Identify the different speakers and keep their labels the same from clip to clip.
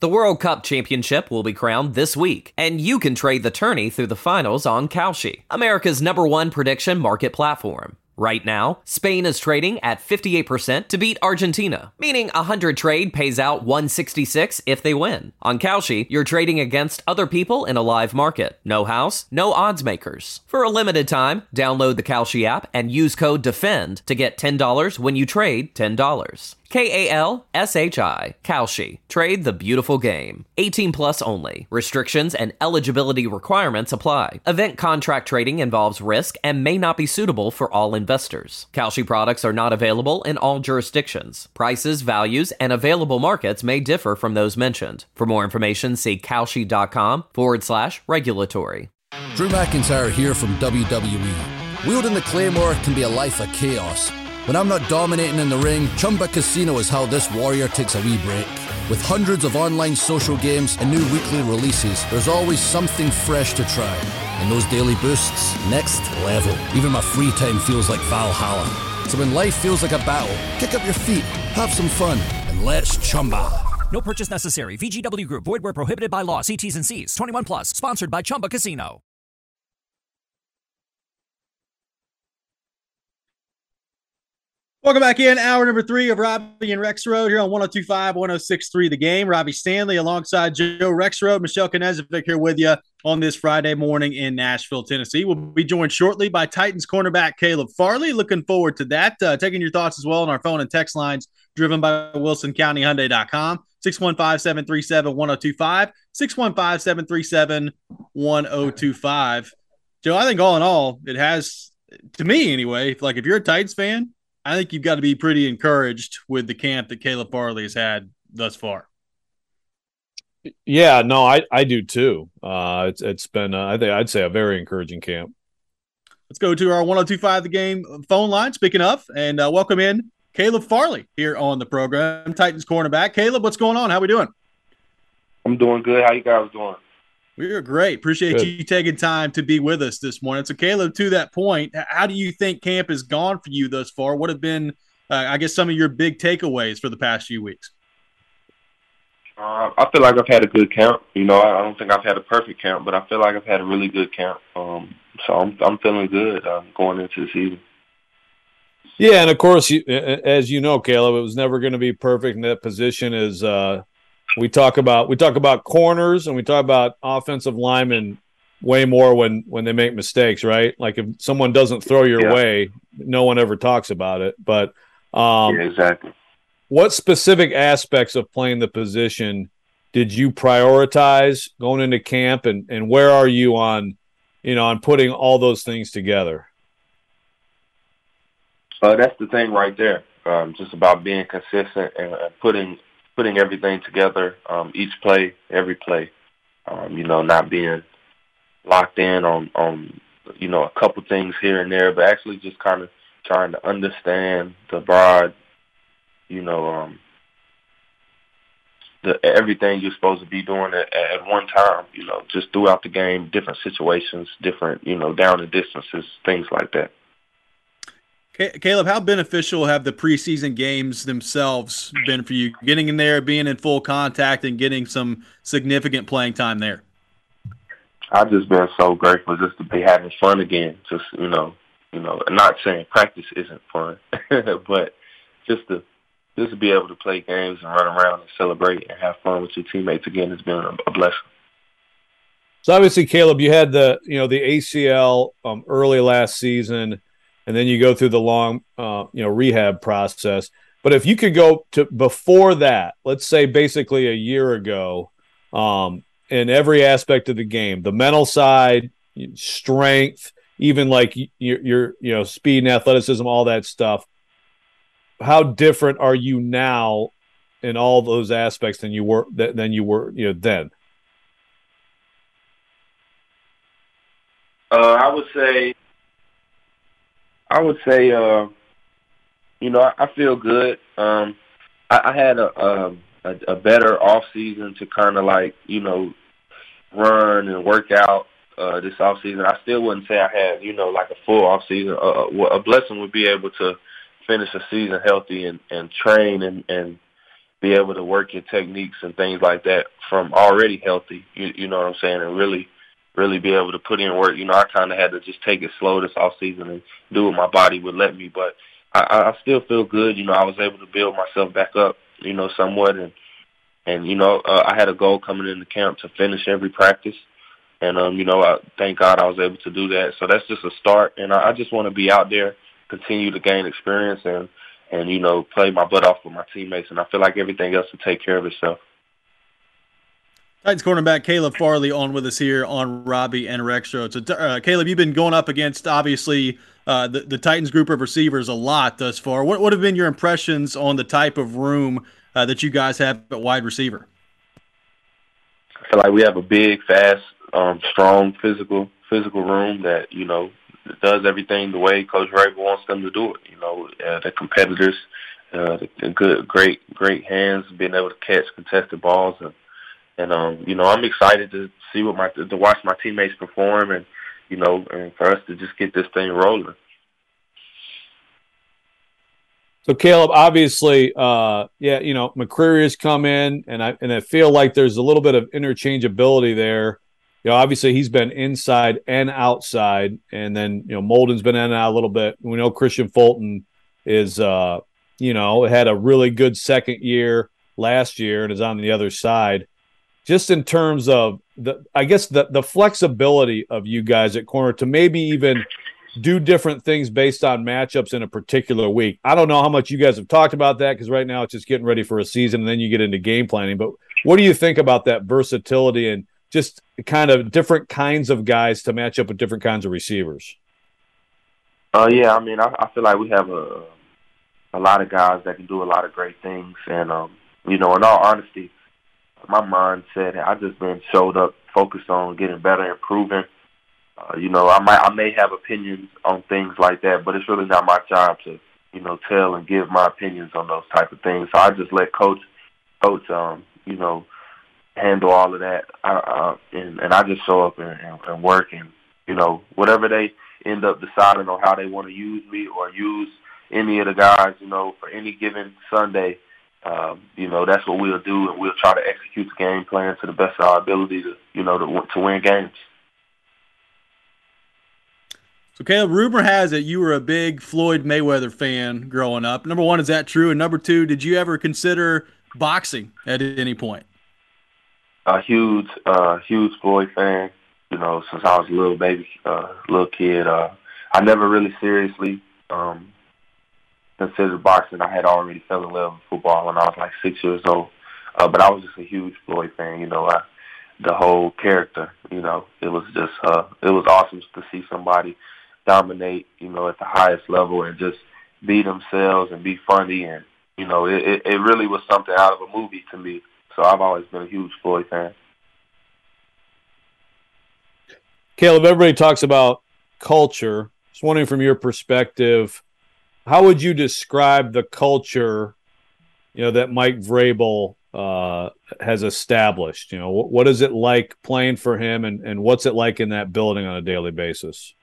Speaker 1: The World Cup Championship will be crowned this week, and you can trade the tourney through the finals on Kalshi, America's #1 prediction market platform. Right now, Spain is trading at 58% to beat Argentina, meaning 100 trade pays out 166 if they win. On Kalshi, you're trading against other people in a live market. No house, no odds makers. For a limited time, download the Kalshi app and use code DEFEND to get $10 when you trade $10. Kalshi. Kalshi. Trade the beautiful game. 18 plus only. Restrictions and eligibility requirements apply. Event contract trading involves risk and may not be suitable for all investors. Kalshi products are not available in all jurisdictions. Prices, values, and available markets may differ from those mentioned. For more information, see kalshi.com/regulatory.
Speaker 2: Drew McIntyre here from WWE. Wielding the Claymore can be a life of chaos. When I'm not dominating in the ring, Chumba Casino is how this warrior takes a wee break. With hundreds of online social games and new weekly releases, there's always something fresh to try. And those daily boosts, next level. Even my free time feels like Valhalla. So when life feels like a battle, kick up your feet, have some fun, and let's Chumba.
Speaker 3: No purchase necessary. VGW Group. Void where prohibited by law. See T's and C's. 21 plus. Sponsored by Chumba Casino.
Speaker 4: Welcome back in. Hour number 3 of Robbie and Rexroad here on 102.5, 106.3 The Game. Robbie Stanley alongside Joe Rexroad. Michelle Knezovic here with you on this Friday morning in Nashville, Tennessee. We'll be joined shortly by Titans cornerback Caleb Farley. Looking forward to that. Taking your thoughts as well on our phone and text lines driven by WilsonCountyHyundai.com. 615-737-1025. 615-737-1025. Joe, I think all in all, it has, to me anyway, like if you're a Titans fan, I think you've got to be pretty encouraged with the camp that Caleb Farley has had thus far.
Speaker 5: Yeah, no, I do too. It's been, I think I'd say a very encouraging camp.
Speaker 4: Let's go to our 102.5 The Game phone line, speaking of, and welcome in Caleb Farley here on the program, Titans cornerback. Caleb, what's going on? How we doing?
Speaker 6: I'm doing good. How you guys doing?
Speaker 4: We're great. Appreciate you taking time to be with us this morning. So, Caleb, to that point, how do you think camp has gone for you thus far? What have been, I guess, some of your big takeaways for the past few weeks?
Speaker 6: I feel like I've had a good camp. You know, I don't think I've had a perfect camp, but I feel like I've had a really good camp. So I'm feeling good going into the season.
Speaker 5: Yeah, and of course, as you know, Caleb, it was never going to be perfect. And that position is we talk about corners and we talk about offensive linemen way more when they make mistakes, right? Like if someone doesn't throw your way, no one ever talks about it. But
Speaker 6: exactly.
Speaker 5: What specific aspects of playing the position did you prioritize going into camp, and where are you on putting all those things together?
Speaker 6: That's the thing right there. Just about being consistent and putting everything together, each play, every play, not being locked in on a couple things here and there, but actually just kind of trying to understand the broad, everything you're supposed to be doing at one time, just throughout the game, different situations, different, down and distances, things like that.
Speaker 4: Caleb, how beneficial have the preseason games themselves been for you, getting in there, being in full contact, and getting some significant playing time there?
Speaker 6: I've just been so grateful just to be having fun again. Just, not saying practice isn't fun, but just to be able to play games and run around and celebrate and have fun with your teammates again has been a blessing.
Speaker 5: So obviously, Caleb, you had the ACL early last season, and then you go through the long, rehab process. But if you could go to before that, let's say basically a year ago, in every aspect of the game, the mental side, strength, even like your speed and athleticism, all that stuff. How different are you now in all those aspects than you were then?
Speaker 6: I would say, I feel good. I had a better off season to kind of run and work out this off season. I still wouldn't say I had, like a full off season. A blessing would be able to finish a season healthy and train and be able to work your techniques and things like that from already healthy. You know what I'm saying? And really be able to put in work. You know, I kind of had to just take it slow this off season and do what my body would let me. But I still feel good. You know, I was able to build myself back up, you know, somewhat. And you know, I had a goal coming into camp to finish every practice. And, you know, thank God I was able to do that. So that's just a start. And I just want to be out there, continue to gain experience and, you know, play my butt off with my teammates. And I feel like everything else will take care of itself.
Speaker 4: Titans cornerback Caleb Farley on with us here on Robbie and Rexroad. So, Caleb, you've been going up against, obviously, the Titans group of receivers a lot thus far. What have been your impressions on the type of room that you guys have at wide receiver?
Speaker 6: I feel like we have a big, fast, strong, physical room that, you know, does everything the way Coach Vrabel wants them to do it. You know, the competitors, the great hands, being able to catch contested balls, and you know, I'm excited to see to watch my teammates perform, and you know, and for us to just get this thing rolling.
Speaker 5: So Caleb, obviously, you know, McCreary has come in, and I feel like there's a little bit of interchangeability there. You know, obviously he's been inside and outside, and then, you know, Molden's been in and out a little bit. We know Christian Fulton is, you know, had a really good second year last year and is on the other side. Just in terms of the flexibility of you guys at corner to maybe even do different things based on matchups in a particular week. I don't know how much you guys have talked about that because right now it's just getting ready for a season and then you get into game planning. But what do you think about that versatility and just kind of different kinds of guys to match up with different kinds of receivers?
Speaker 6: Yeah, I mean, I feel like we have a lot of guys that can do a lot of great things. And, you know, in all honesty, my mindset, I just been showed up, focused on getting better, improving. You know, I may have opinions on things like that, but it's really not my job to, you know, tell and give my opinions on those type of things. So I just let coach, you know, handle all of that. And I just show up and work, and, you know, whatever they end up deciding on how they want to use me or use any of the guys, you know, for any given Sunday, you know, that's what we'll do, and we'll try to execute the game plan to the best of our ability to, you know, to win games.
Speaker 4: So, Caleb, rumor has it you were a big Floyd Mayweather fan growing up. Number one, is that true? And number two, did you ever consider boxing at any point?
Speaker 6: A huge Floyd fan, you know, since I was a little kid. I never really seriously considered boxing. I had already fell in love with football when I was like 6 years old. But I was just a huge Floyd fan, you know. The whole character, you know, it was just it was awesome to see somebody dominate, you know, at the highest level and just be themselves and be funny, and, you know, it really was something out of a movie to me. So I've always been a huge Floyd fan.
Speaker 5: Caleb, everybody talks about culture. Just wondering from your perspective, how would you describe the culture, you know, that Mike Vrabel has established? You know, what is it like playing for him, and what's it like in that building on a daily basis?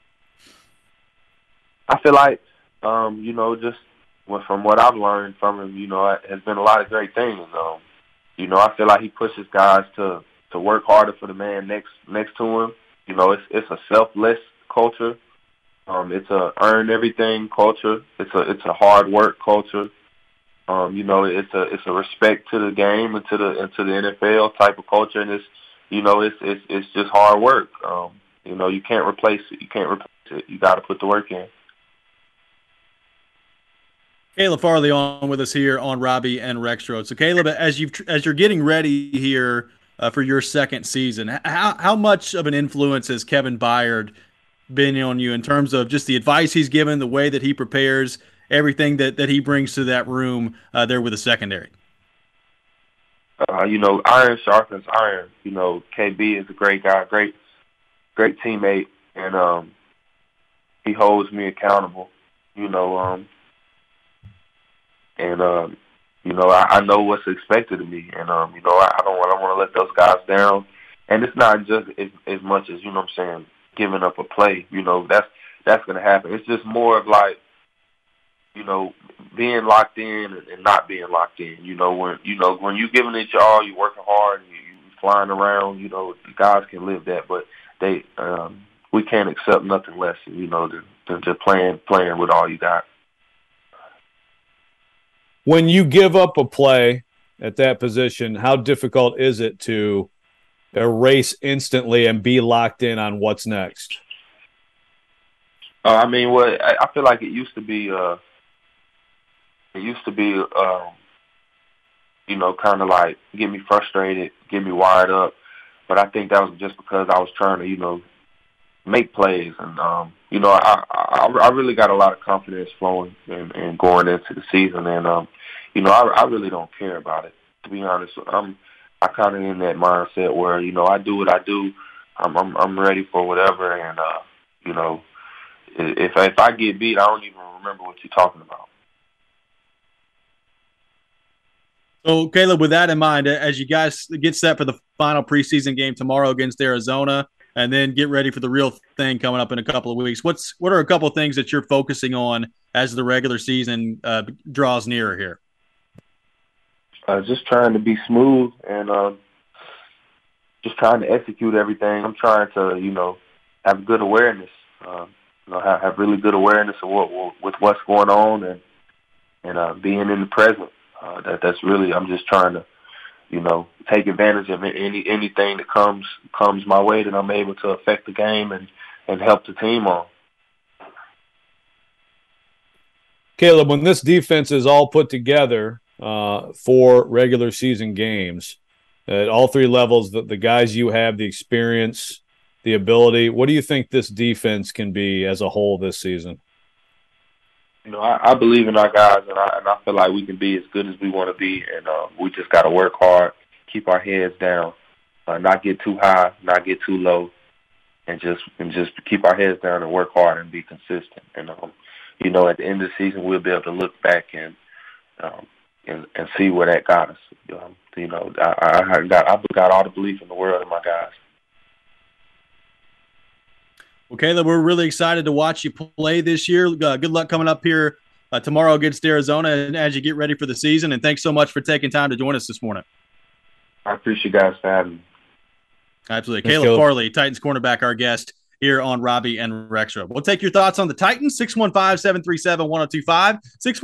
Speaker 6: I feel like, you know, just from what I've learned from him, you know, it has been a lot of great things. You know, I feel like he pushes guys to work harder for the man next to him. You know, it's a selfless culture. It's a earn everything culture. It's a hard work culture. You know, it's a respect to the game and to the NFL type of culture, and it's, you know, it's just hard work. You know, you can't replace it. You got to put the work in.
Speaker 4: Caleb Farley on with us here on Robbie and Rexroad. So, Caleb, as you're getting ready here for your second season, how much of an influence has Kevin Byard been on you in terms of just the advice he's given, the way that he prepares, everything that he brings to that room there with the secondary?
Speaker 6: You know, iron sharpens iron. You know, KB is a great guy, great teammate, and he holds me accountable. You know, you know, I know what's expected of me, and you know, I don't want to let those guys down. And it's not just as much as, you know what I'm saying, giving up a play. You know, that's going to happen. It's just more of like, being locked in and not being locked in. When you're giving it your all, you're working hard, and you're flying around. Guys can live that, but we can't accept nothing less, than just playing with all you got.
Speaker 5: When you give up a play at that position, how difficult is it to erase instantly and be locked in on what's next?
Speaker 6: I feel like it used to be, kind of like get me frustrated, get me wired up. But I think that was just because I was trying to, make plays. And, I really got a lot of confidence flowing and going into the season. And, I really don't care about it, to be honest. I kind of in that mindset where, I do what I do. I'm ready for whatever. And, if I get beat, I don't even remember what you're talking about.
Speaker 4: So, Caleb, with that in mind, as you guys get set for the final preseason game tomorrow against Arizona, and then get ready for the real thing coming up in a couple of weeks, what are a couple of things that you're focusing on as the regular season draws nearer here?
Speaker 6: Just trying to be smooth and just trying to execute everything. I'm trying to, have good awareness, have really good awareness of with what's going on and being in the present. That's really, I'm just trying to, take advantage of anything that comes my way that I'm able to affect the game and help the team on.
Speaker 5: Caleb, when this defense is all put together for regular season games at all three levels, the guys you have, the experience, the ability, what do you think this defense can be as a whole this season?
Speaker 6: I believe in our guys, and I feel like we can be as good as we want to be, and we just got to work hard, keep our heads down, not get too high, not get too low, and just keep our heads down and work hard and be consistent. And at the end of the season, we'll be able to look back and see where that got us. I've got all the belief in the world in my guys.
Speaker 4: Well, Caleb, we're really excited to watch you play this year. Good luck coming up here tomorrow against Arizona and as you get ready for the season. And thanks so much for taking time to join us this morning.
Speaker 6: I appreciate you guys for having me.
Speaker 4: Absolutely. Caleb Farley, Titans cornerback, our guest here on Robbie and Rexro. We'll take your thoughts on the Titans, 615-737-1025,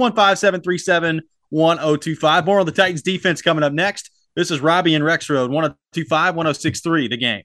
Speaker 4: 615-737-1025. More on the Titans defense coming up next. This is Robbie and Rexro, 1025-1063, the game.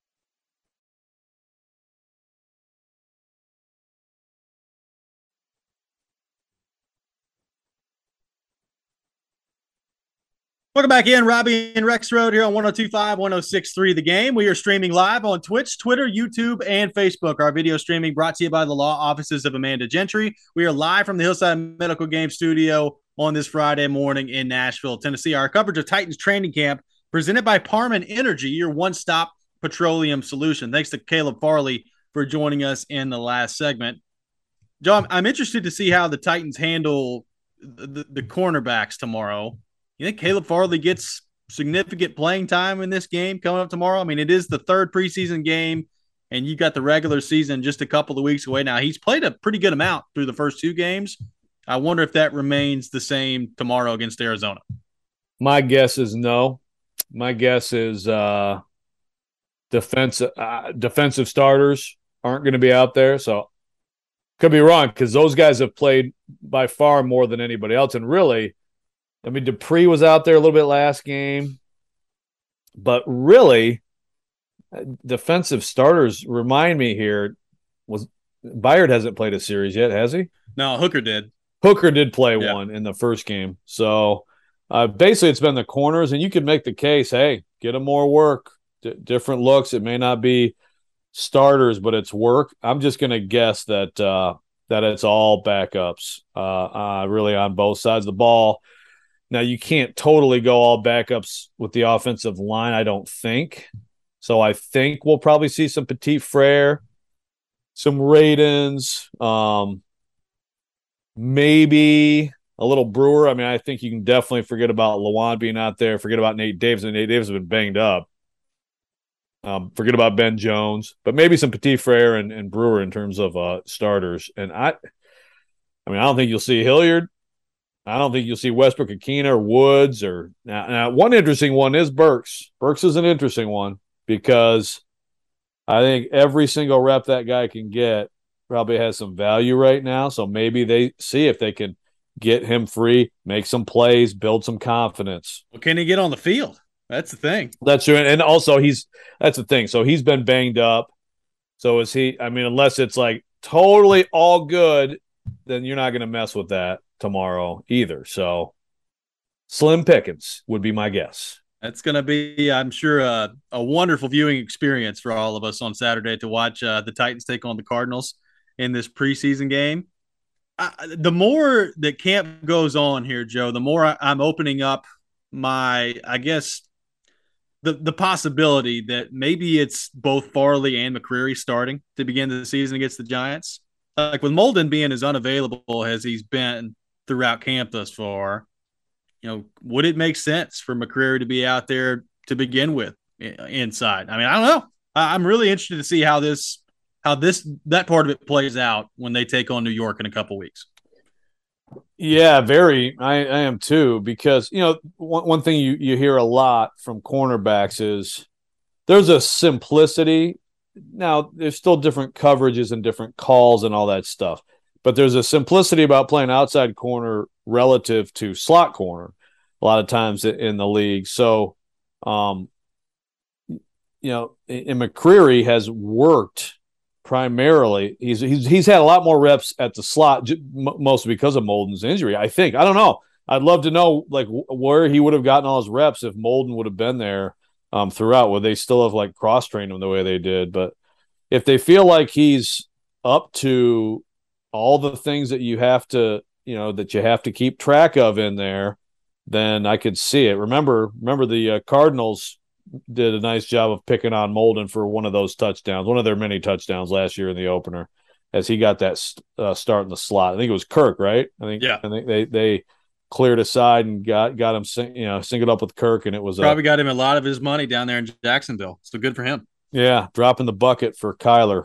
Speaker 4: Welcome back in, Robbie and Rexroad here on 102.5, 106.3 The Game. We are streaming live on Twitch, Twitter, YouTube, and Facebook. Our video streaming brought to you by the law offices of Amanda Gentry. We are live from the Hillside Medical Game Studio on this Friday morning in Nashville, Tennessee. Our coverage of Titans training camp presented by Parman Energy, your one-stop petroleum solution. Thanks to Caleb Farley for joining us in the last segment. John, I'm interested to see how the Titans handle the cornerbacks tomorrow. You think Caleb Farley gets significant playing time in this game coming up tomorrow? I mean, it is the third preseason game, and you got the regular season just a couple of weeks away now. He's played a pretty good amount through the first two games. I wonder if that remains the same tomorrow against Arizona.
Speaker 5: My guess is no. My guess is defensive starters aren't going to be out there. So could be wrong because those guys have played by far more than anybody else. And really, I mean, Dupree was out there a little bit last game. But really, defensive starters remind me here, Byard hasn't played a series yet, has he?
Speaker 4: No, Hooker did.
Speaker 5: Hooker did play one in the first game. So basically it's been the corners, and you could make the case, hey, get them more work, different looks. It may not be starters, but it's work. I'm just going to guess that it's all backups really on both sides of the ball. Now, you can't totally go all backups with the offensive line, I don't think. So I think we'll probably see some Petit Frere, some Radins, maybe a little Brewer. I mean, I think you can definitely forget about Lawan being out there. Forget about Nate Davis. Nate Davis has been banged up. Forget about Ben Jones. But maybe some Petit Frere and Brewer in terms of starters. And I mean, I don't think you'll see Hilliard. I don't think you'll see Westbrook Akina or Woods or now one interesting one is Burks. Burks is an interesting one because I think every single rep that guy can get probably has some value right now. So maybe they see if they can get him free, make some plays, build some confidence.
Speaker 4: Well, can he get on the field? That's the thing.
Speaker 5: That's true. And also that's the thing. So he's been banged up. So is he, I mean, unless it's like totally all good, then you're not going to mess with that tomorrow either. So slim pickings would be my guess.
Speaker 4: That's going to be, I'm sure, a wonderful viewing experience for all of us on Saturday to watch the Titans take on the Cardinals in this preseason game. The more that camp goes on here, Joe, the more I'm opening up my, I guess, the possibility that maybe it's both Farley and McCreary starting to begin the season against the Giants. Like with Molden being as unavailable as he's been throughout camp thus far, would it make sense for McCreary to be out there to begin with inside? I mean, I don't know. I'm really interested to see how that part of it plays out when they take on New York in a couple weeks.
Speaker 5: Yeah, very. I am too, because one thing you hear a lot from cornerbacks is there's a simplicity. Now, there's still different coverages and different calls and all that stuff, but there's a simplicity about playing outside corner relative to slot corner a lot of times in the league. So, and McCreary has worked primarily. He's had a lot more reps at the slot, mostly because of Molden's injury, I think. I don't know. I'd love to know like where he would have gotten all his reps if Molden would have been there throughout. Would they still have like cross-trained him the way they did? But if they feel like he's up to all the things that you have to keep track of in there, then I could see it. Remember the Cardinals did a nice job of picking on Molden for one of those touchdowns, one of their many touchdowns last year in the opener, as he got that start in the slot. I think it was Kirk, right? I think they cleared aside and got him, singled up with Kirk, and it was
Speaker 4: probably got him a lot of his money down there in Jacksonville. So good for him.
Speaker 5: Yeah, dropping the bucket for Kyler.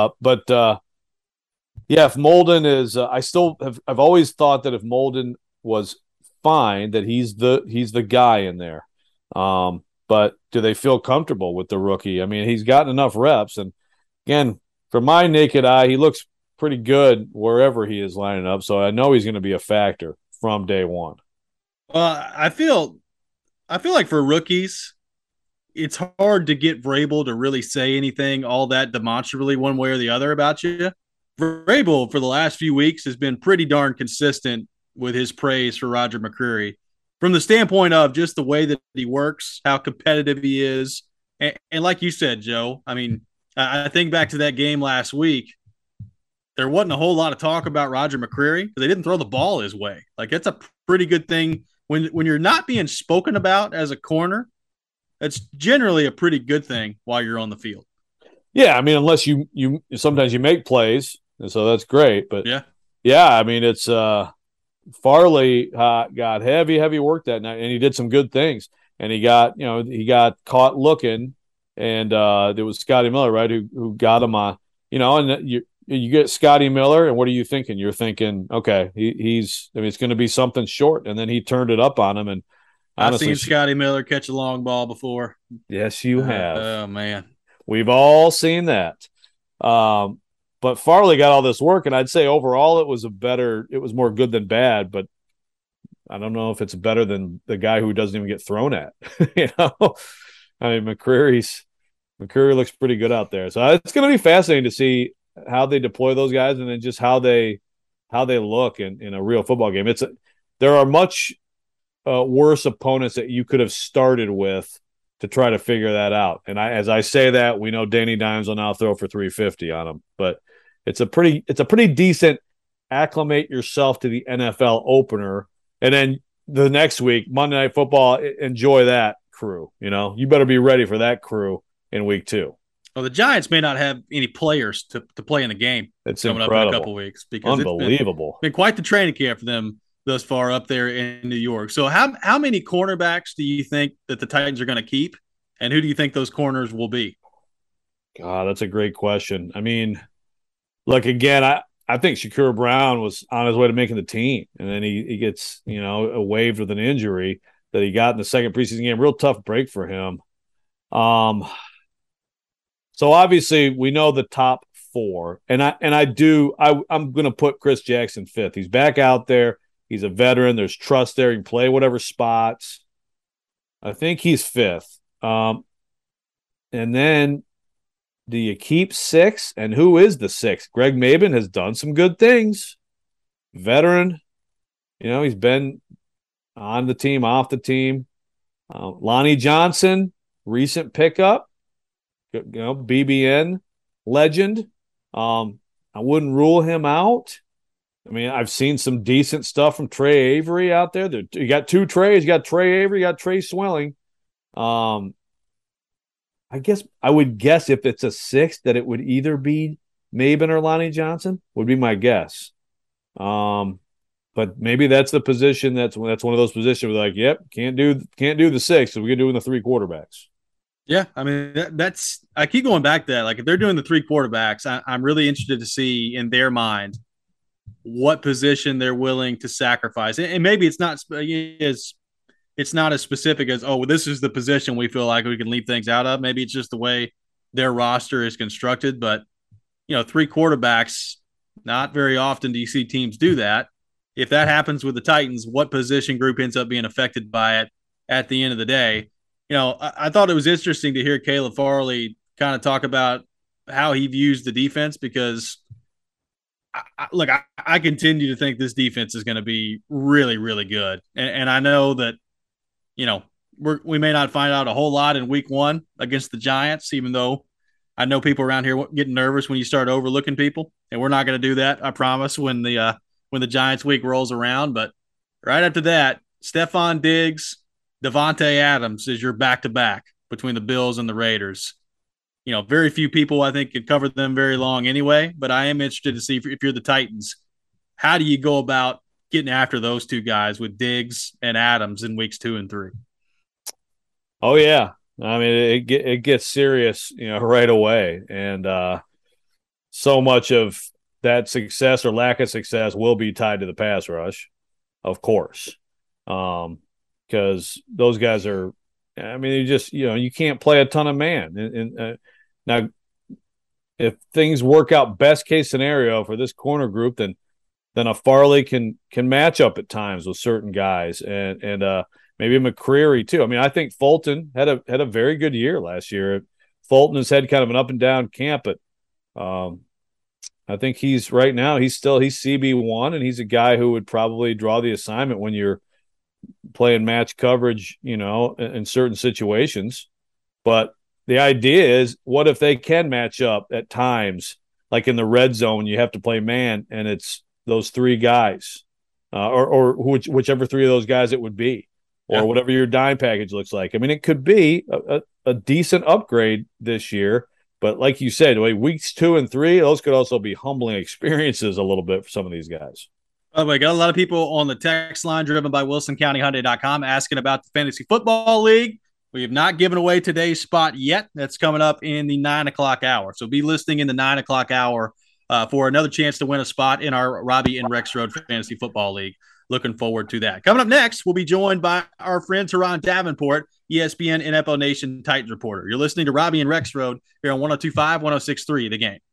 Speaker 5: Yeah, if Molden is, I've always thought that if Molden was fine, that he's the guy in there. But do they feel comfortable with the rookie? I mean, he's gotten enough reps, and again, from my naked eye, he looks pretty good wherever he is lining up. So I know he's going to be a factor from day one.
Speaker 4: Well, I feel like for rookies, it's hard to get Vrabel to really say anything all that demonstrably one way or the other about you. Vrabel for the last few weeks has been pretty darn consistent with his praise for Roger McCreary from the standpoint of just the way that he works, how competitive he is. And like you said, Joe, I mean, I think back to that game last week, there wasn't a whole lot of talk about Roger McCreary because they didn't throw the ball his way. Like, that's a pretty good thing when you're not being spoken about as a corner. That's generally a pretty good thing while you're on the field.
Speaker 5: Yeah, I mean, unless you sometimes you make plays, and so that's great. But yeah, I mean, it's Farley got heavy work that night, and he did some good things. And he got caught looking, and there was Scotty Miller, right, who got him on, and you get Scotty Miller, and what are you thinking? You're thinking, okay, it's going to be something short, and then he turned it up on him. And honestly,
Speaker 4: I've seen Scotty Miller catch a long ball before.
Speaker 5: Yes, you have.
Speaker 4: Oh man,
Speaker 5: we've all seen that. But Farley got all this work, and I'd say overall it was more good than bad, but I don't know if it's better than the guy who doesn't even get thrown at. I mean, McCreary looks pretty good out there. So it's going to be fascinating to see how they deploy those guys, and then just how they look in a real football game. There are much worse opponents that you could have started with to try to figure that out. And as I say that, we know Danny Dimes will now throw for 350 on him, but it's a pretty decent acclimate yourself to the NFL opener. And then the next week, Monday Night Football, enjoy that crew. You better be ready for that crew in week 2.
Speaker 4: Well, the Giants may not have any players to play in the game.
Speaker 5: It's
Speaker 4: coming
Speaker 5: incredible.
Speaker 4: Up in a couple weeks, because
Speaker 5: unbelievable.
Speaker 4: It's been quite the training camp for them thus far up there in New York. So how many cornerbacks do you think that the Titans are going to keep, and who do you think those corners will be?
Speaker 5: God, that's a great question. I mean, look, again, I think Shakur Brown was on his way to making the team, and then he gets waived with an injury that he got in the second preseason game. Real tough break for him. So obviously we know the top four, and I'm going to put Chris Jackson fifth. He's back out there. He's a veteran. There's trust there. He can play whatever spots. I think he's fifth. And then do you keep six? And who is the sixth? Greg Maben has done some good things. Veteran. He's been on the team, off the team. Lonnie Johnson, recent pickup. BBN legend. I wouldn't rule him out. I mean, I've seen some decent stuff from Trey Avery out there. You got two Treys. You got Trey Avery. You got Trey Swilling. I would guess if it's a sixth that it would either be Maben or Lonnie Johnson would be my guess. But maybe that's the position. That's one of those positions where yep, can't do the six, so we can do in the three quarterbacks.
Speaker 4: Yeah, I mean that's I keep going back to that. Like if they're doing the three quarterbacks, I'm really interested to see in their mind what position they're willing to sacrifice. And maybe it's not as specific as, this is the position we feel like we can leave things out of. Maybe it's just the way their roster is constructed. But three quarterbacks, not very often do you see teams do that. If that happens with the Titans, what position group ends up being affected by it at the end of the day? I thought it was interesting to hear Caleb Farley kind of talk about how he views the defense, because I continue to think this defense is going to be really, really good. And I know that, we may not find out a whole lot in week one against the Giants, even though I know people around here getting nervous when you start overlooking people, and we're not going to do that. I promise when the Giants week rolls around. But right after that, Stephon Diggs, Davante Adams is your back-to-back between the Bills and the Raiders. Very few people, I think, could cover them very long anyway, but I am interested to see if you're the Titans, how do you go about getting after those two guys with Diggs and Adams in weeks 2 and 3?
Speaker 5: Oh, yeah. I mean, it gets serious, right away. And so much of that success or lack of success will be tied to the pass rush, of course. Because those guys are, you just, you can't play a ton of man. And now, if things work out best case scenario for this corner group, then a Farley can match up at times with certain guys, and maybe McCreary too. I mean, I think Fulton had a very good year last year. Fulton has had kind of an up and down camp, but I think he's CB1, and he's a guy who would probably draw the assignment when you're playing match coverage, in certain situations. But the idea is, what if they can match up at times, like in the red zone, you have to play man, and it's those three guys, or whichever three of those guys it would be, or whatever your dime package looks like. I mean, it could be a decent upgrade this year, but like you said, weeks 2 and 3, those could also be humbling experiences a little bit for some of these guys.
Speaker 4: By the way, got a lot of people on the text line driven by WilsonCountyHyundai.com asking about the Fantasy Football League. We have not given away today's spot yet. That's coming up in the 9 o'clock hour. So be listening in the 9 o'clock hour for another chance to win a spot in our Robbie and Rex Road Fantasy Football League. Looking forward to that. Coming up next, we'll be joined by our friend Teron Davenport, ESPN NFL Nation Titans reporter. You're listening to Robbie and Rex Road here on 102.5, 106.3, The Game.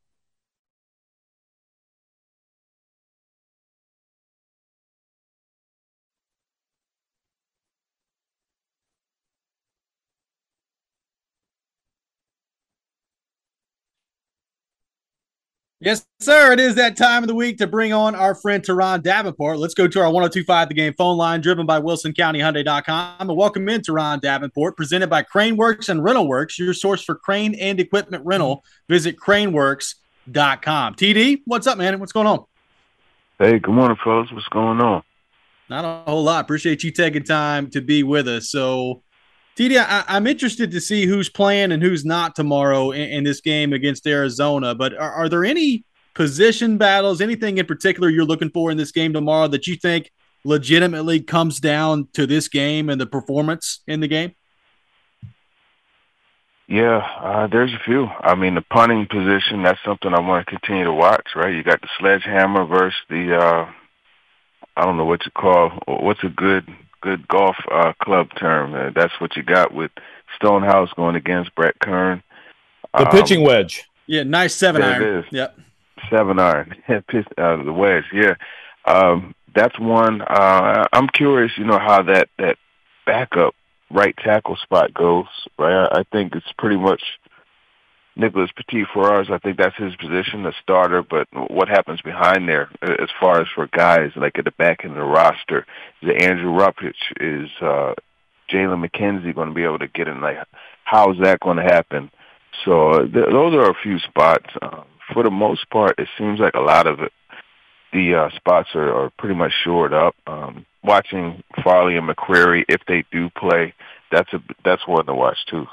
Speaker 4: Yes, sir. It is that time of the week to bring on our friend Teron Davenport. Let's go to our 102.5 The Game phone line, driven by WilsonCountyHyundai.com. And welcome in, Teron Davenport, presented by Craneworks and RentalWorks, your source for crane and equipment rental. Visit Craneworks.com. TD, what's up, man? What's going on?
Speaker 6: Hey, good morning, fellas. What's going on?
Speaker 4: Not a whole lot. Appreciate you taking time to be with us. So, TD, I'm interested to see who's playing and who's not tomorrow in this game against Arizona. But are there any position battles, anything in particular you're looking for in this game tomorrow that you think legitimately comes down to this game and the performance in the game?
Speaker 6: Yeah, there's a few. I mean, the punting position, that's something I want to continue to watch, right? You got the sledgehammer versus the, I don't know what you call, what's a good golf club term. That's what you got with Stonehouse going against Brett Kern.
Speaker 5: The pitching wedge.
Speaker 4: Yeah, nice 7-iron.
Speaker 6: There it is.
Speaker 4: Yep.
Speaker 6: 7-iron. The wedge, yeah. That's one. I'm curious, how that backup right tackle spot goes, right? I think it's pretty much Nicholas Petit-Ferrars. I think that's his position, the starter, but what happens behind there as far as for guys like at the back end of the roster? Is it Andrew Rupich? Is Jalen McKenzie going to be able to get in? Like, how's that going to happen? So those are a few spots. For the most part, it seems like a lot of it, the spots are pretty much shored up. Watching Farley and McCreary, if they do play, that's one to watch too.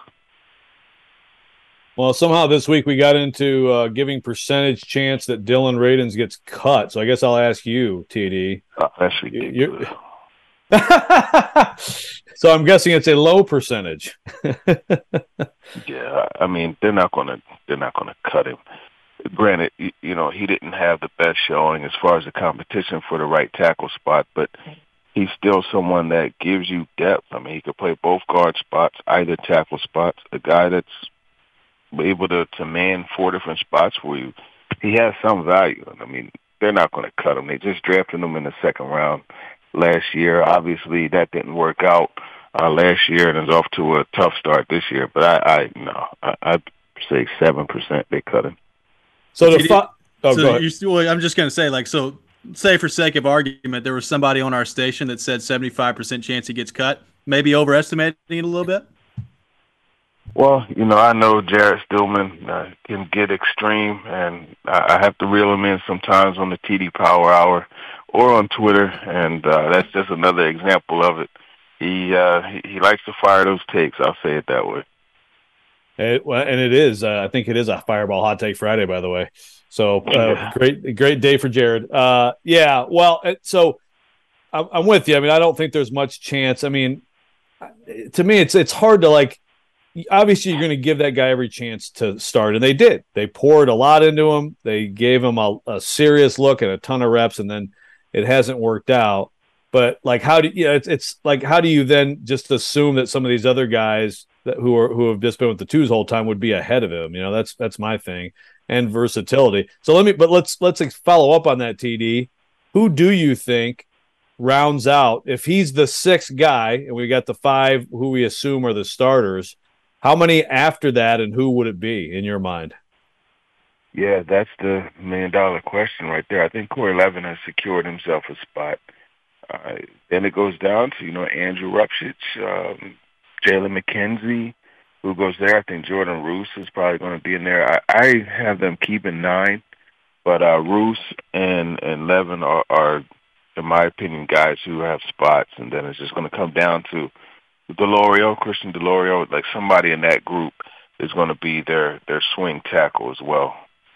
Speaker 5: Well, somehow this week we got into giving percentage chance that Dylan Radins gets cut. So I guess I'll ask you, TD.
Speaker 6: That's ridiculous.
Speaker 5: So I'm guessing it's a low percentage.
Speaker 6: Yeah, I mean they're not gonna cut him. Granted, he didn't have the best showing as far as the competition for the right tackle spot, but he's still someone that gives you depth. I mean, he could play both guard spots, either tackle spots. A guy that's able to man 4 different spots for you. He has some value. I mean, they're not going to cut him. They just drafted him in the second round last year. Obviously, that didn't work out last year, and is off to a tough start this year. But I'd say 7% they cut him.
Speaker 5: So
Speaker 4: I'm just going to say, so say for sake of argument, there was somebody on our station that said 75% chance he gets cut. Maybe overestimating it a little bit?
Speaker 6: Well, I know Jared Stillman can get extreme, and I have to reel him in sometimes on the TD Power Hour or on Twitter, and that's just another example of it. He likes to fire those takes, I'll say it that way.
Speaker 5: And it is. I think it is a Fireball Hot Take Friday, by the way. So great day for Jared. Yeah. Well, so I'm with you. I mean, I don't think there's much chance. I mean, to me, it's hard to obviously, you're going to give that guy every chance to start, and they did. They poured a lot into him. They gave him a serious look and a ton of reps, and then it hasn't worked out. But how do you then just assume that some of these other guys who have just been with the twos the whole time would be ahead of him? That's my thing, and versatility. So let's follow up on that, TD. Who do you think rounds out if he's the 6th guy, and we got the 5 who we assume are the starters? How many after that, and who would it be in your mind?
Speaker 6: Yeah, that's the million-dollar question right there. I think Corey Levin has secured himself a spot. Then it goes down to, Andrew Rupich, Jalen McKenzie, who goes there. I think Jordan Roos is probably going to be in there. I have them keeping 9, but Roos and Levin are, in my opinion, guys who have spots, and then it's just going to come down to Christian DeLorio, like somebody in that group is going to be their swing tackle as well.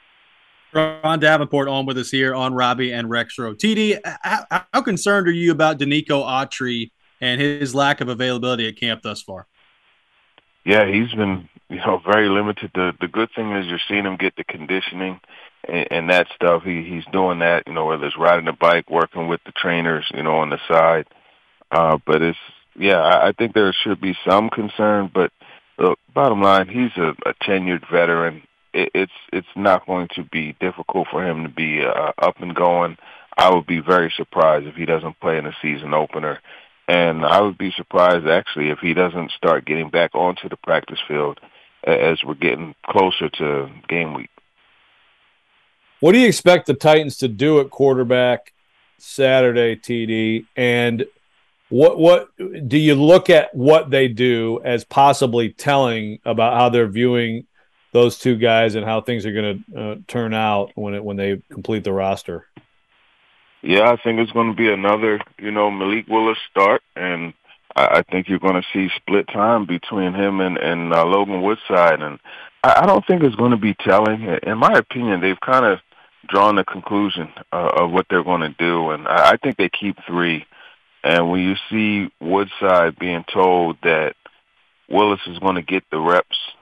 Speaker 4: Ron Davenport on with us here on Robbie and Rexro. TD, how concerned are you about Danico Autry and his lack of availability at camp thus far?
Speaker 6: Yeah, he's been very limited. The good thing is you're seeing him get the conditioning and that stuff. He's doing that, whether it's riding a bike, working with the trainers, on the side. But I think there should be some concern, but the bottom line, he's a tenured veteran. It's not going to be difficult for him to be up and going. I would be very surprised if he doesn't play in a season opener, and I would be surprised actually if he doesn't start getting back onto the practice field as we're getting closer to game week.
Speaker 5: What do you expect the Titans to do at quarterback Saturday, TD? And what do you look at what they do as possibly telling about how they're viewing those two guys and how things are going to turn out when they complete the roster?
Speaker 6: Yeah, I think it's going to be another, Malik Willis start, and I think you're going to see split time between him and Logan Woodside, and I don't think it's going to be telling. In my opinion, they've kind of drawn the conclusion of what they're going to do, and I think they keep 3. And when you see Woodside being told that Willis is going to get the reps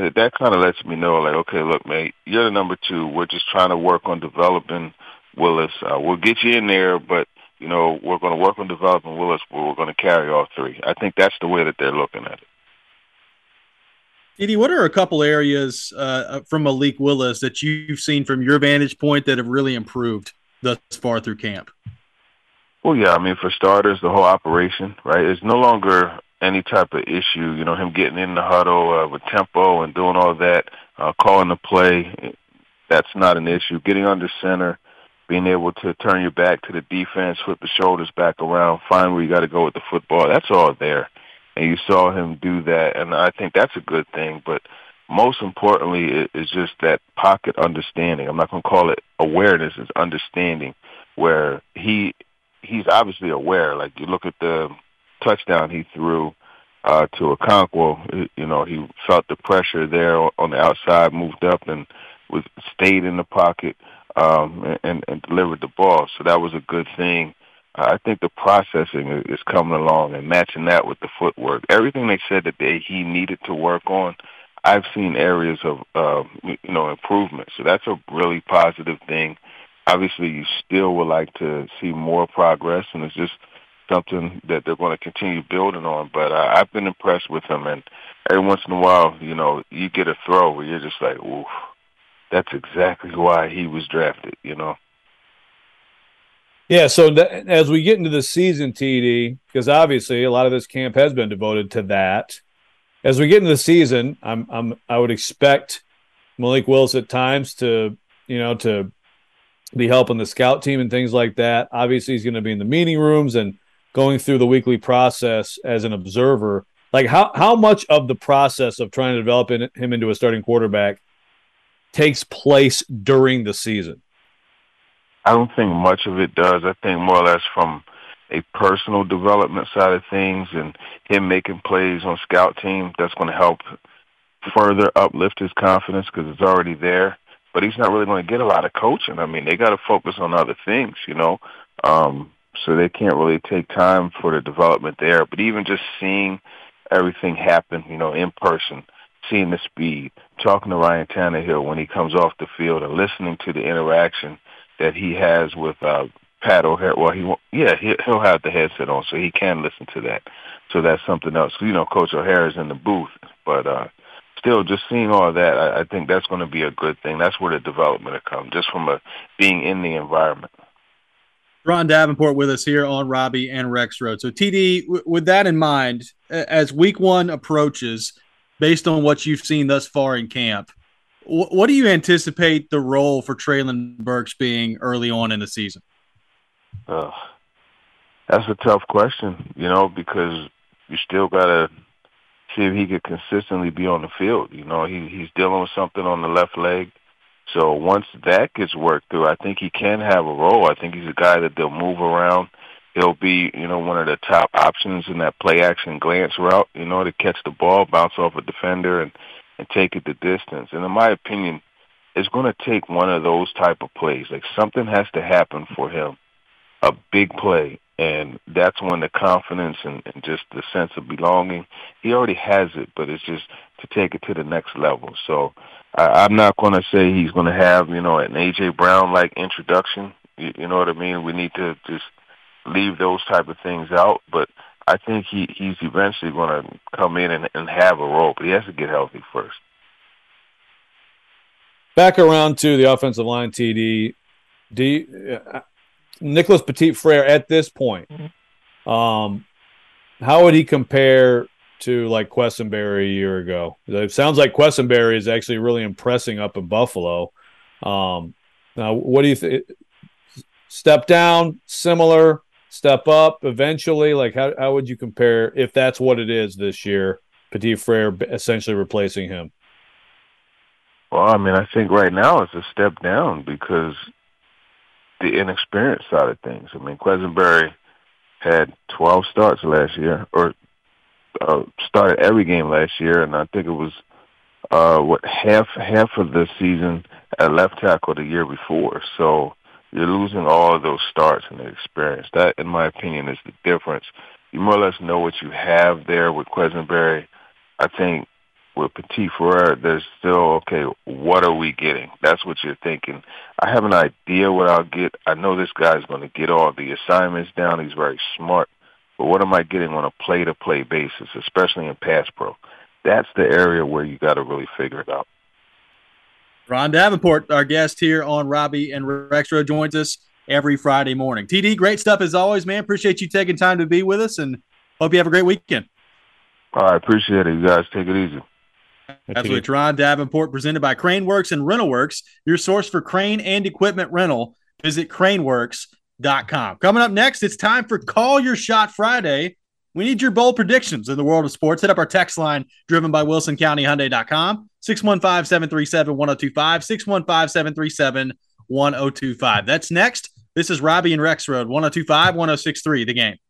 Speaker 7: that kind of lets me know, like, okay, look, mate, you're the number 2. We're just trying to work on developing Willis. We'll get you in there, but, you know, we're going to work on developing Willis, but we're going to carry all 3. I think that's the way that they're looking at it.
Speaker 4: Edie, what are a couple areas from Malik Willis that you've seen from your vantage point that have really improved thus far through camp?
Speaker 7: Well, yeah, I mean, for starters, the whole operation, right? It's no longer any type of issue, you know, him getting in the huddle with tempo and doing all that, calling the play. That's not an issue. Getting under center, being able to turn your back to the defense, flip the shoulders back around, find where you got to go with the football. That's all there. And you saw him do that, and I think that's a good thing. But most importantly is just that pocket understanding. I'm not going to call it awareness, it's understanding, where he's obviously aware. Like, you look at the touchdown he threw to Okonkwo, you know, he felt the pressure there on the outside, moved up and stayed in the pocket and delivered the ball. So that was a good thing. I think the processing is coming along and matching that with the footwork. Everything they said that he needed to work on, I've seen areas of improvement. So that's a really positive thing. Obviously, you still would like to see more progress, and it's just something that they're going to continue building on. But I've been impressed with him, and every once in a while, you know, you get a throw where you're just like, oof, that's exactly why he was drafted, you know.
Speaker 5: Yeah, so as we get into the season, TD, because obviously a lot of this camp has been devoted to that. As we get into the season, I would expect Malik Willis at times to be helping the scout team and things like that. Obviously, he's going to be in the meeting rooms and going through the weekly process as an observer. Like, how much of the process of trying to develop him into a starting quarterback takes place during the season?
Speaker 7: I don't think much of it does. I think more or less from a personal development side of things and him making plays on scout team, that's going to help further uplift his confidence because it's already there. But he's not really going to get a lot of coaching. I mean, they got to focus on other things, you know. So they can't really take time for the development there. But even just seeing everything happen, you know, in person, seeing the speed, talking to Ryan Tannehill when he comes off the field and listening to the interaction that he has with Pat O'Hare. Well, he'll have the headset on, so he can listen to that. So that's something else. You know, Coach O'Hare is in the booth, but still, just seeing all that, I think that's going to be a good thing. That's where the development will come, just from being in the environment.
Speaker 4: Ron Davenport with us here on Robbie and Rex Road. So, TD, with that in mind, as week 1 approaches, based on what you've seen thus far in camp, what do you anticipate the role for Treylon Burks being early on in the season?
Speaker 7: That's a tough question, you know, because you still got to see if he could consistently be on the field. You know, he's dealing with something on the left leg. So once that gets worked through, I think he can have a role. I think he's a guy that they'll move around. He'll be, you know, one of the top options in that play-action glance route, you know, to catch the ball, bounce off a defender, and take it the distance. And in my opinion, it's going to take one of those type of plays. Like, something has to happen for him, a big play, and that's when the confidence and just the sense of belonging, he already has it, but it's just to take it to the next level. So I'm not going to say he's going to have, you know, an A.J. Brown-like introduction. You know what I mean? We need to just leave those type of things out, but I think he's eventually going to come in and have a role, but he has to get healthy first.
Speaker 5: Back around to the offensive line, TD. Nicholas Petit-Frere at this point, how would he compare to like Quessenberry a year ago? It sounds like Quessenberry is actually really impressing up in Buffalo. Now, what do you think? Step down, similar, step up eventually? Like, how would you compare, if that's what it is this year, Petit-Frere essentially replacing him?
Speaker 7: Well, I mean, I think right now it's a step down because the inexperienced side of things. I mean, Quessenberry had 12 starts last year, or started every game last year, and I think it was half of the season at left tackle the year before. So you're losing all of those starts and the experience. That, in my opinion, is the difference. You more or less know what you have there with Quessenberry. I think with Petit Frere, there's still, okay, what are we getting? That's what you're thinking. I have an idea what I'll get. I know this guy's going to get all the assignments down. He's very smart. But what am I getting on a play-to-play basis, especially in pass pro? That's the area where you got to really figure it out.
Speaker 4: Ron Davenport, our guest here on Robbie and Rexro, joins us every Friday morning. TD, great stuff as always, man. Appreciate you taking time to be with us, and hope you have a great weekend.
Speaker 7: All right, appreciate it. You guys take it easy.
Speaker 4: That's what Ron Davenport, presented by Craneworks and RentalWorks, your source for crane and equipment rental. Visit craneworks.com. Coming up next, it's time for Call Your Shot Friday. We need your bold predictions in the world of sports. Hit up our text line, driven by WilsonCountyHyundai.com, 615-737-1025, 615-737-1025. That's next. This is Robbie and Rexroad, 102.5, 106.3, The Game.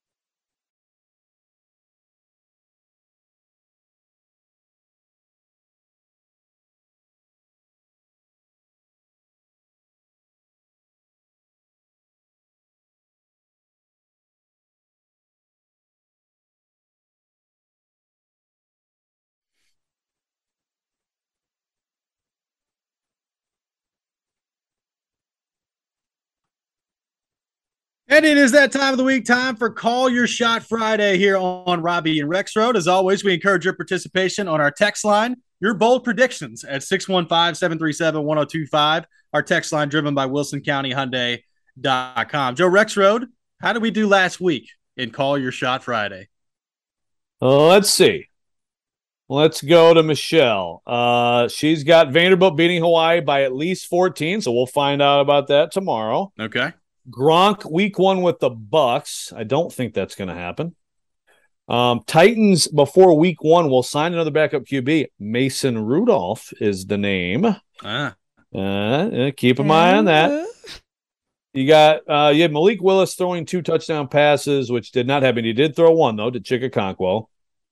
Speaker 4: And it is that time of the week, time for Call Your Shot Friday here on Robbie and Rexroad. As always, we encourage your participation on our text line, your bold predictions at 615-737-1025. Our text line driven by WilsonCountyHyundai.com. Joe Rexroad, how did we do last week in Call Your Shot Friday?
Speaker 5: Let's see. Let's go to Michelle. She's got Vanderbilt beating Hawaii by at least 14, so we'll find out about that tomorrow.
Speaker 4: Okay.
Speaker 5: Gronk week 1 with the Bucks. I don't think that's going to happen. Titans before week 1 will sign another backup QB. Mason Rudolph is the name. Keep an eye on that. You had Malik Willis throwing 2 touchdown passes, which did not happen. He did throw 1 though to Chickaconquo.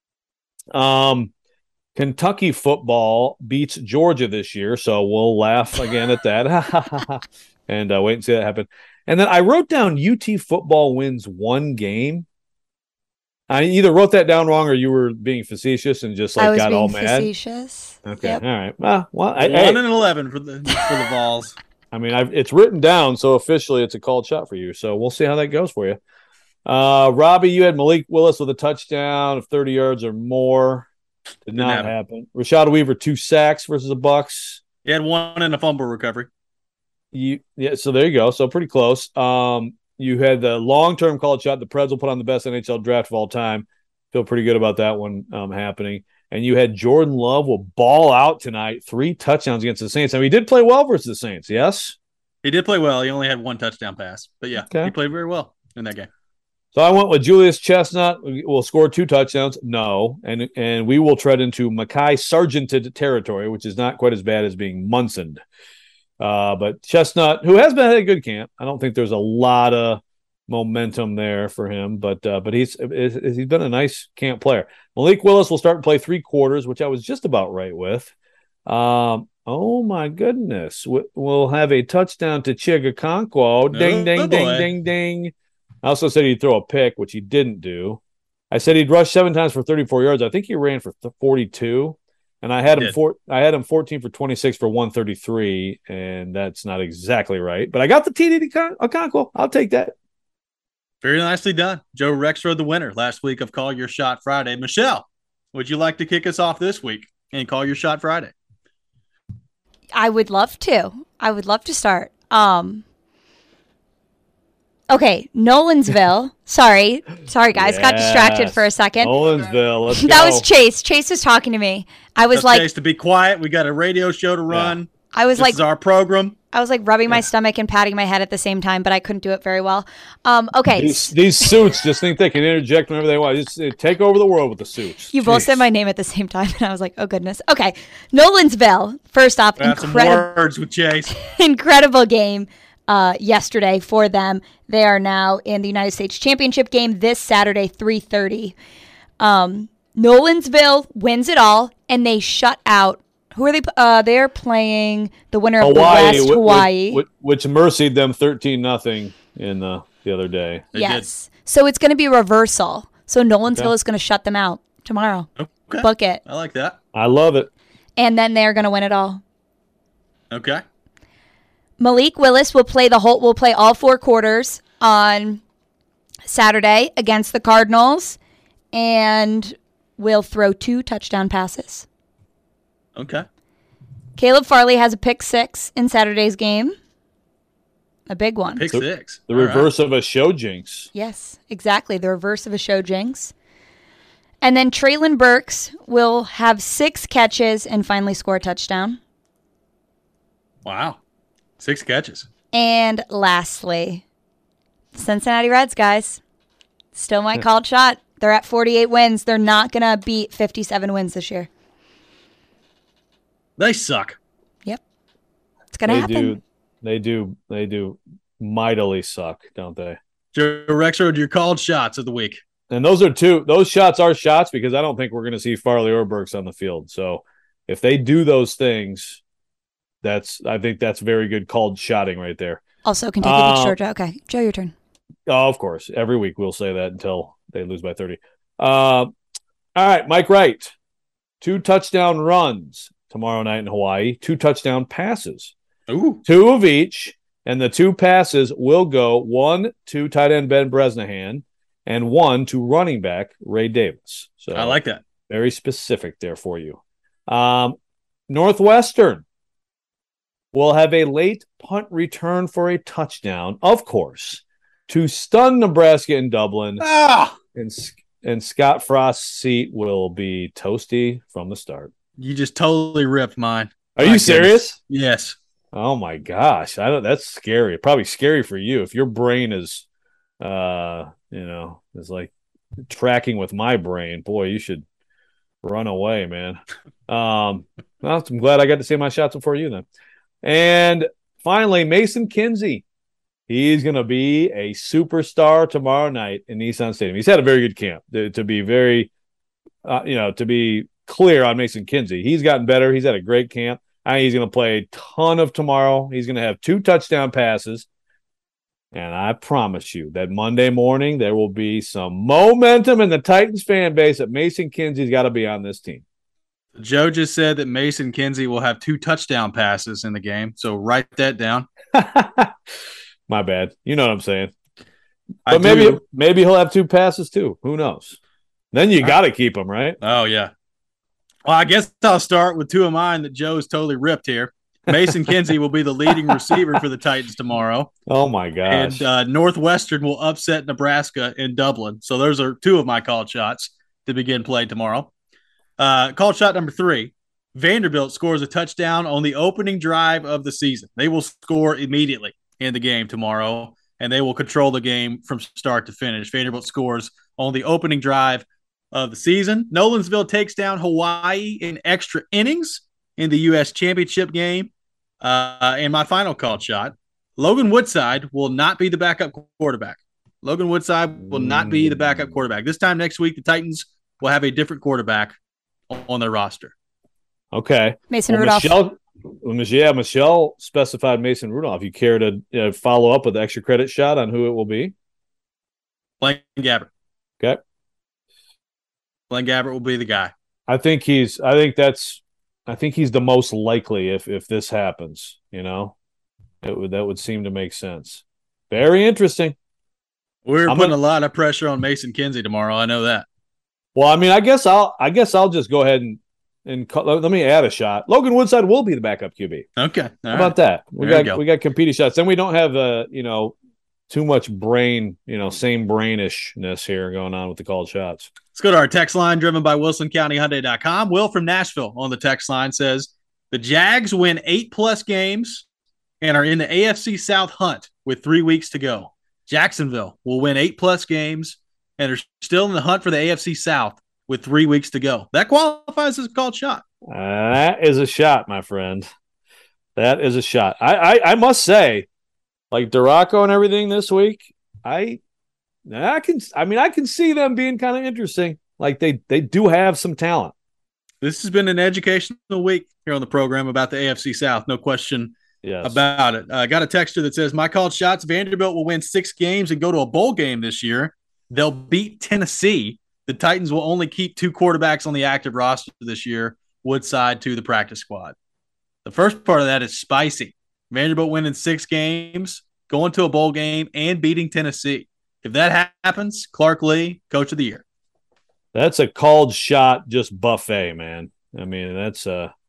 Speaker 5: Kentucky football beats Georgia this year, so we'll laugh again at that and wait and see that happen. And then I wrote down UT football wins 1 game. I either wrote that down wrong or you were being facetious and just like got all mad.
Speaker 8: Facetious.
Speaker 5: Okay,
Speaker 8: yep.
Speaker 5: All right. Well,
Speaker 4: 1-11 for the Vols.
Speaker 5: I mean, it's written down, so officially it's a called shot for you. So we'll see how that goes for you. Robbie, you had Malik Willis with a touchdown of 30 yards or more. Did not happen. Rashad Weaver 2 sacks versus the Bucks.
Speaker 4: He had 1 in a fumble recovery.
Speaker 5: So there you go. So pretty close. You had the long-term called shot. The Preds will put on the best NHL draft of all time. Feel pretty good about that one happening. And you had Jordan Love will ball out tonight. 3 touchdowns against the Saints. And he did play well versus the Saints, yes?
Speaker 4: He did play well. He only had 1 touchdown pass. But, yeah, He played very well in that game.
Speaker 5: So I went with Julius Chestnut. Will score 2 touchdowns. No. And we will tread into Mekhi Sargented territory, which is not quite as bad as being Munsoned. But Chestnut, who has been at a good camp, I don't think there's a lot of momentum there for him, but he's been a nice camp player. Malik Willis will start and play 3 quarters, which I was just about right with. Oh my goodness, we'll have a touchdown to Chickaconquo. Ding, ding, ding, ding, ding. I also said he'd throw a pick, which he didn't do. I said he'd rush 7 times for 34 yards. I think he ran for 42. And I had him 14 for 26 for 133, and that's not exactly right. But I got the TD Okonkwo. I'll take that.
Speaker 4: Very nicely done. Joe Rexroad, the winner last week of Call Your Shot Friday. Michelle, would you like to kick us off this week and Call Your Shot Friday?
Speaker 8: I would love to. I would love to start. Okay, Nolensville. Sorry, guys. Got distracted for a second.
Speaker 5: Nolensville. Let's go.
Speaker 8: That was Chase. Chase was talking to me. I was like,
Speaker 4: Chase, to be quiet. We got a radio show to run.
Speaker 8: Yeah. I was
Speaker 4: this is our program.
Speaker 8: I was like rubbing my stomach and patting my head at the same time, but I couldn't do it very well. Okay.
Speaker 5: These suits just think they can interject whenever they want. Just take over the world with the suits.
Speaker 8: You both said my name at the same time, and I was like, oh, goodness. Okay. Nolensville, first off,
Speaker 4: some words with Chase.
Speaker 8: Incredible game yesterday for them. They are now in the United States Championship game this Saturday, 3:30. Nolensville wins it all, and they shut out. Who are they? They're playing the winner of Hawaii.
Speaker 5: Which mercied them 13-0 in the other day.
Speaker 8: Yes. So it's going to be a reversal. So Nolensville is going to shut them out tomorrow.
Speaker 4: Okay.
Speaker 8: Book it.
Speaker 4: I like that.
Speaker 5: I love it.
Speaker 8: And then they're going to win it all.
Speaker 4: Okay.
Speaker 8: Malik Willis will play all 4 quarters on Saturday against the Cardinals and will throw 2 touchdown passes.
Speaker 4: Okay.
Speaker 8: Caleb Farley has a pick 6 in Saturday's game. A big one.
Speaker 4: Pick 6.
Speaker 5: The reverse of a show jinx.
Speaker 8: Yes, exactly. The reverse of a show jinx. And then Traylon Burks will have 6 catches and finally score a touchdown.
Speaker 4: Wow. 6 catches.
Speaker 8: And lastly, Cincinnati Reds, guys. Still my called shot. They're at 48 wins. They're not going to beat 57 wins this year.
Speaker 4: They suck.
Speaker 8: Yep. It's going to happen.
Speaker 5: They do mightily suck, don't they?
Speaker 4: Joe Rexrode, your called shots of the week.
Speaker 5: And those shots are shots because I don't think we're going to see Farley or Burks on the field. So if they do those things, I think that's very good called shotting right there.
Speaker 8: Also, Kentucky beats Georgia. Okay, Joe, your turn.
Speaker 5: Oh, of course. Every week we'll say that until they lose by 30. All right, Mike Wright. 2 touchdown runs tomorrow night in Hawaii. 2 touchdown passes.
Speaker 4: Ooh.
Speaker 5: 2 of each, and the 2 passes will go 1 to tight end Ben Bresnahan and 1 to running back Ray Davis. So
Speaker 4: I like that.
Speaker 5: Very specific there for you. Northwestern will have a late punt return for a touchdown, of course, to stun Nebraska in Dublin. And Scott Frost's seat will be toasty from the start.
Speaker 4: You just totally ripped mine.
Speaker 5: Are you serious?
Speaker 4: Yes.
Speaker 5: Oh my gosh. That's scary. Probably scary for you if your brain is is like tracking with my brain. Boy, you should run away, man. Well, I'm glad I got to say my shots before you then. And finally, Mason Kinsey. He's going to be a superstar tomorrow night in Nissan Stadium. He's had a very good camp. To be very, to be clear on Mason Kinsey, he's gotten better. He's had a great camp. I think he's going to play a ton of tomorrow. He's going to have 2 touchdown passes. And I promise you that Monday morning there will be some momentum in the Titans fan base that Mason Kinsey's got to be on this team.
Speaker 4: Joe just said that Mason Kinsey will have 2 touchdown passes in the game. So write that down.
Speaker 5: My bad. You know what I'm saying. But maybe he'll have 2 passes too. Who knows? Then you got to keep him, right?
Speaker 4: Oh, yeah. Well, I guess I'll start with 2 of mine that Joe's totally ripped here. Mason Kinsey will be the leading receiver for the Titans tomorrow.
Speaker 5: Oh, my gosh.
Speaker 4: And Northwestern will upset Nebraska in Dublin. So those are 2 of my called shots to begin play tomorrow. Called shot number 3. Vanderbilt scores a touchdown on the opening drive of the season. They will score immediately in the game tomorrow, and they will control the game from start to finish. Vanderbilt scores on the opening drive of the season. Nolensville takes down Hawaii in extra innings in the U.S. Championship game. And my final called shot, Logan Woodside will not be the backup quarterback. Logan Woodside will not be the backup quarterback. This time next week, the Titans will have a different quarterback on their roster.
Speaker 5: Okay.
Speaker 8: Mason Rudolph.
Speaker 5: Michelle specified Mason Rudolph. You care to follow up with the extra credit shot on who it will be?
Speaker 4: Blaine Gabbert.
Speaker 5: Okay.
Speaker 4: Blaine Gabbert will be the guy.
Speaker 5: I think he's the most likely if this happens, that would seem to make sense. Very interesting.
Speaker 4: We're putting a lot of pressure on Mason Kinsey tomorrow. I know that.
Speaker 5: Well, I mean, I guess I'll just go ahead and let me add a shot. Logan Woodside will be the backup QB.
Speaker 4: Okay.
Speaker 5: How about that? We got competing shots. Then we don't have too much brain, same brainishness here going on with the called shots.
Speaker 4: Let's go to our text line driven by WilsonCountyHyundai.com. Will from Nashville on the text line says the Jags win 8+ games and are in the AFC South hunt with 3 weeks to go. Jacksonville will win 8+ games and are still in the hunt for the AFC South with 3 weeks to go. That qualifies as a called shot.
Speaker 5: That is a shot, my friend. That is a shot. I must say, like Duraco and everything this week, I can see them being kind of interesting. Like they do have some talent.
Speaker 4: This has been an educational week here on the program about the AFC South. No question about it. I got a texter that says, my called shots, Vanderbilt will win 6 games and go to a bowl game this year. They'll beat Tennessee. The Titans will only keep 2 quarterbacks on the active roster this year. Woodside to the practice squad. The first part of that is spicy. Vanderbilt winning 6 games, going to a bowl game, and beating Tennessee. If that happens, Clark Lea, Coach of the Year.
Speaker 5: That's a called shot, just buffet, man. I mean, that's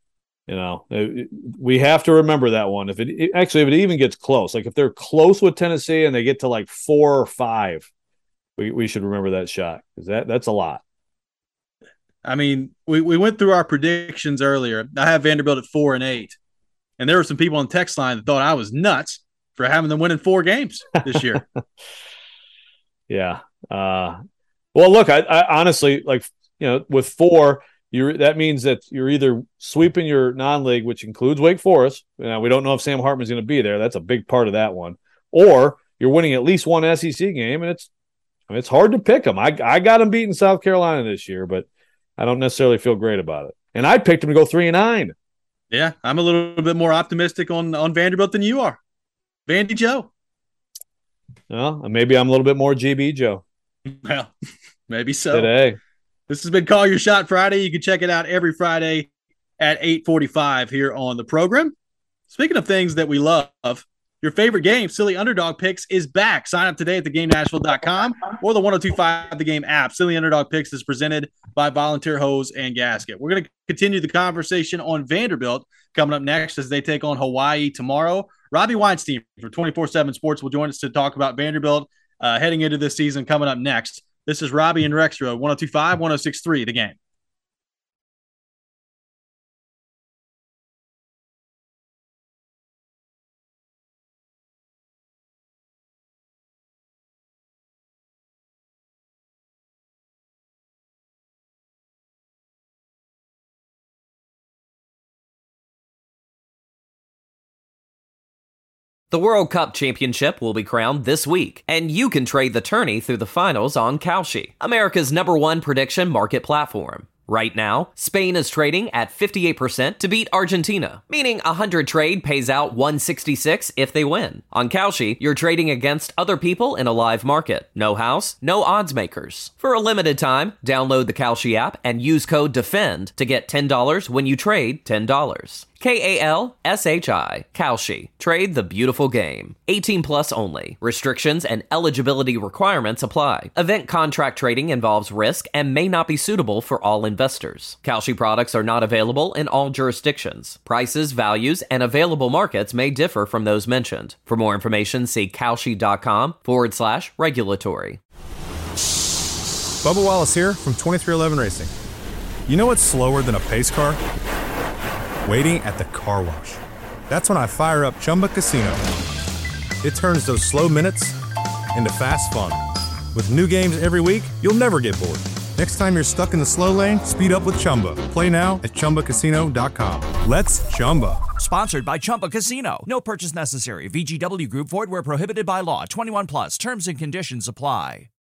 Speaker 5: we have to remember that one. If it even gets close, like if they're close with Tennessee and they get to like 4 or 5, we should remember that shot because that's a lot.
Speaker 4: I mean, we went through our predictions earlier. I have Vanderbilt at 4-8, and there were some people on the text line that thought I was nuts for having them winning 4 games this year.
Speaker 5: Yeah. Well, look, I honestly, like, with 4, that means that you're either sweeping your non-league, which includes Wake Forest. Now, we don't know if Sam Hartman's going to be there. That's a big part of that one. Or you're winning at least one SEC game, and it's hard to pick them. I got them beating South Carolina this year, but I don't necessarily feel great about it. And I picked them to go 3-9.
Speaker 4: Yeah, I'm a little bit more optimistic on Vanderbilt than you are. Vandy Joe.
Speaker 5: Well, maybe I'm a little bit more GB Joe.
Speaker 4: Well, maybe so.
Speaker 5: Today.
Speaker 4: This has been Call Your Shot Friday. You can check it out every Friday at 8:45 here on the program. Speaking of things that we love, your favorite game, Silly Underdog Picks, is back. Sign up today at theGameNashville.com or the 102.5 The Game app. Silly Underdog Picks is presented by Volunteer Hose and Gasket. We're going to continue the conversation on Vanderbilt coming up next as they take on Hawaii tomorrow. Robbie Weinstein for 24/7 Sports will join us to talk about Vanderbilt heading into this season coming up next. This is Robbie and Rexroad, 102.5, 106.3 The Game.
Speaker 1: The World Cup Championship will be crowned this week, and you can trade the tourney through the finals on Kalshi, America's #1 prediction market platform. Right now, Spain is trading at 58% to beat Argentina, meaning 100 trade pays out 166 if they win. On Kalshi, you're trading against other people in a live market. No house, no odds makers. For a limited time, download the Kalshi app and use code DEFEND to get $10 when you trade $10. KALSHI, Kalshi. Trade the beautiful game. 18 plus only. Restrictions and eligibility requirements apply. Event contract trading involves risk and may not be suitable for all investors. Kalshi products are not available in all jurisdictions. Prices, values, and available markets may differ from those mentioned. For more information, see kalshi.com/regulatory.
Speaker 9: Bubba Wallace here from 2311 Racing. You know what's slower than a pace car? Waiting at the car wash. That's when I fire up Chumba Casino. It turns those slow minutes into fast fun. With new games every week, you'll never get bored. Next time you're stuck in the slow lane, speed up with Chumba. Play now at ChumbaCasino.com. Let's Chumba.
Speaker 3: Sponsored by Chumba Casino. No purchase necessary. VGW Group. Void where prohibited by law. 21 plus. Terms and conditions apply.